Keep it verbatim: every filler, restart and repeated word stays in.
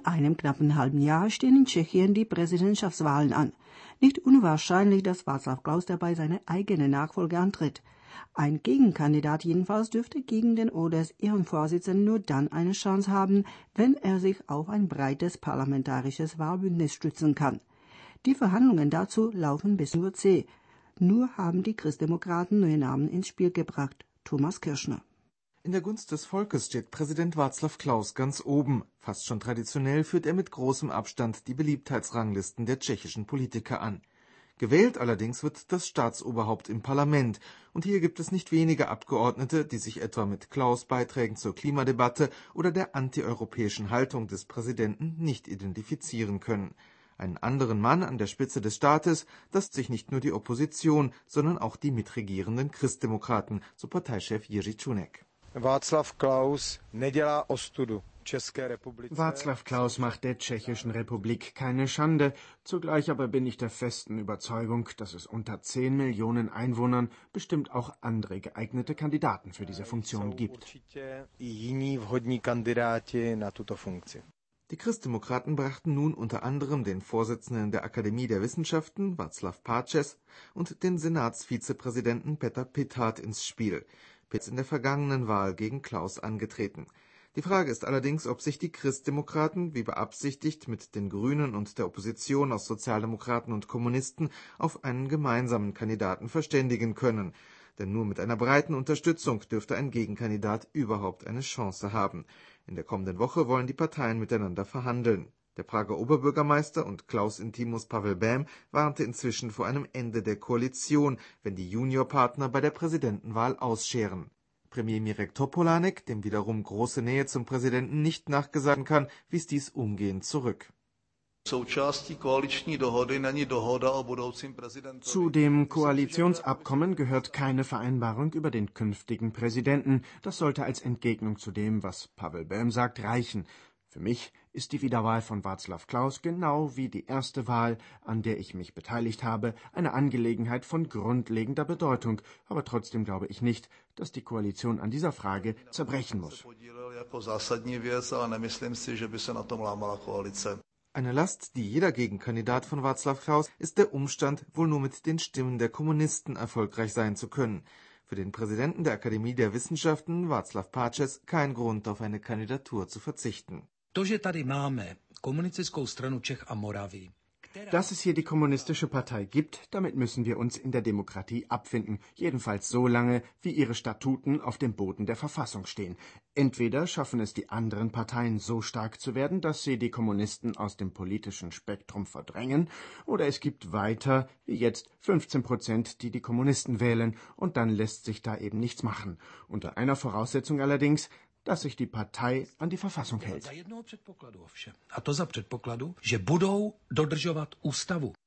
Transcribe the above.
einem knappen halben Jahr stehen in Tschechien die Präsidentschaftswahlen an. Nicht unwahrscheinlich, dass Václav Klaus dabei seine eigene Nachfolge antritt. Ein Gegenkandidat jedenfalls dürfte gegen den O D S Ehrenvorsitzenden nur dann eine Chance haben, wenn er sich auf ein breites parlamentarisches Wahlbündnis stützen kann. Die Verhandlungen dazu laufen bis nur zäh. Nur haben die Christdemokraten neue Namen ins Spiel gebracht. Thomas Kirschner. In der Gunst des Volkes steht Präsident Václav Klaus ganz oben. Fast schon traditionell führt er mit großem Abstand die Beliebtheitsranglisten der tschechischen Politiker an. Gewählt allerdings wird das Staatsoberhaupt im Parlament. Und hier gibt es nicht wenige Abgeordnete, die sich etwa mit Klaus' Beiträgen zur Klimadebatte oder der antieuropäischen Haltung des Präsidenten nicht identifizieren können. Einen anderen Mann an der Spitze des Staates, das sich nicht nur die Opposition, sondern auch die mitregierenden Christdemokraten, so Parteichef Jiří Čunek. Václav Klaus nedělá ostudu. Václav Klaus macht der Tschechischen Republik keine Schande. Zugleich aber bin ich der festen Überzeugung, dass es unter zehn Millionen Einwohnern bestimmt auch andere geeignete Kandidaten für diese Funktion gibt. Die Christdemokraten brachten nun unter anderem den Vorsitzenden der Akademie der Wissenschaften, Václav Páčes, und den Senatsvizepräsidenten Petr Pithart ins Spiel. Pitt ist in der vergangenen Wahl gegen Klaus angetreten. Die Frage ist allerdings, ob sich die Christdemokraten, wie beabsichtigt, mit den Grünen und der Opposition aus Sozialdemokraten und Kommunisten auf einen gemeinsamen Kandidaten verständigen können. Denn nur mit einer breiten Unterstützung dürfte ein Gegenkandidat überhaupt eine Chance haben. In der kommenden Woche wollen die Parteien miteinander verhandeln. Der Prager Oberbürgermeister und Klaus-Intimus Pavel Bém warnte inzwischen vor einem Ende der Koalition, wenn die Juniorpartner bei der Präsidentenwahl ausscheren. Premier Mirek Topolánek, dem wiederum große Nähe zum Präsidenten nicht nachgesagt kann, wies dies umgehend zurück. Zu dem Koalitionsabkommen gehört keine Vereinbarung über den künftigen Präsidenten. Das sollte als Entgegnung zu dem, was Pavel Bém sagt, reichen. Für mich ist die Wiederwahl von Václav Klaus genau wie die erste Wahl, an der ich mich beteiligt habe, eine Angelegenheit von grundlegender Bedeutung. Aber trotzdem glaube ich nicht, dass die Koalition an dieser Frage zerbrechen muss. Eine Last, die jeder Gegenkandidat von Václav Klaus, ist der Umstand, wohl nur mit den Stimmen der Kommunisten erfolgreich sein zu können. Für den Präsidenten der Akademie der Wissenschaften, Václav Páčes, kein Grund, auf eine Kandidatur zu verzichten. Dass es hier die Kommunistische Partei gibt, damit müssen wir uns in der Demokratie abfinden, jedenfalls so lange, wie ihre Statuten auf dem Boden der Verfassung stehen. Entweder schaffen es die anderen Parteien so stark zu werden, dass sie die Kommunisten aus dem politischen Spektrum verdrängen, oder es gibt weiter, wie jetzt, fünfzehn Prozent, die die Kommunisten wählen, und dann lässt sich da eben nichts machen. Unter einer Voraussetzung allerdings, dass sich die Partei an die Verfassung hält. A to za předpokladu, že budou dodržovat ústavu.